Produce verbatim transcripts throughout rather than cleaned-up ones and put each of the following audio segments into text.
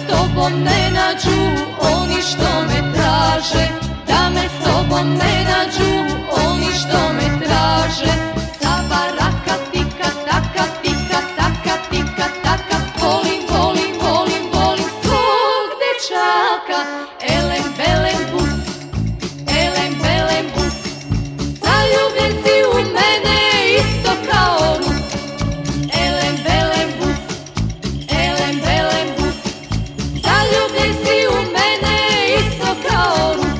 s tobom ne nađu oni što me traže, da me s tobom ne nađu oni što me traže. Sava raka tika taka tika taka tika taka, volim, volim, volim, volim svog dečaka. Elem belem bus, elem belem bus, zaljubljen si u mene isto kao Rus. Elem belem bus, elem belem bus, zaljubljen si u mene isto kao Rus.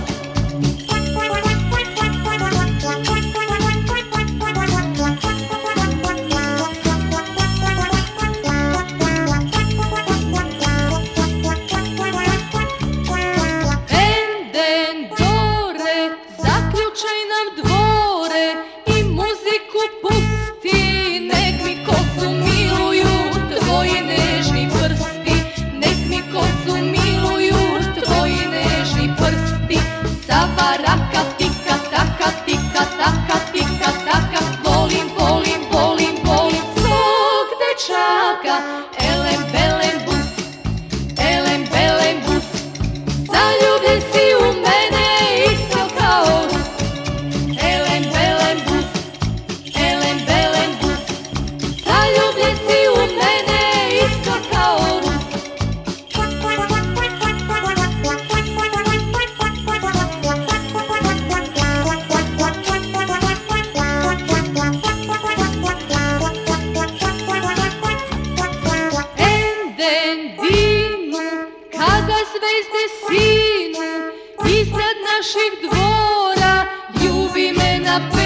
Enden dore, zaključaj nam dvore i muziku pusti, nek mi kosu miluju tvoji nežni prsti, nek mi kosu miluju tvoji nežni prsti. Sava raka tika taka tika taka tika taka, volim, volim, volim, volim svog dečaka. Elem belem bus, elem belem bus, zaljubljen si u mene isto kao Rus. Elem belem bus, elem belem bus, zaljubljen si u mene isto kao Rus. Enden dinu, kada zvezde sinu iznad naših dvora, ljubi me na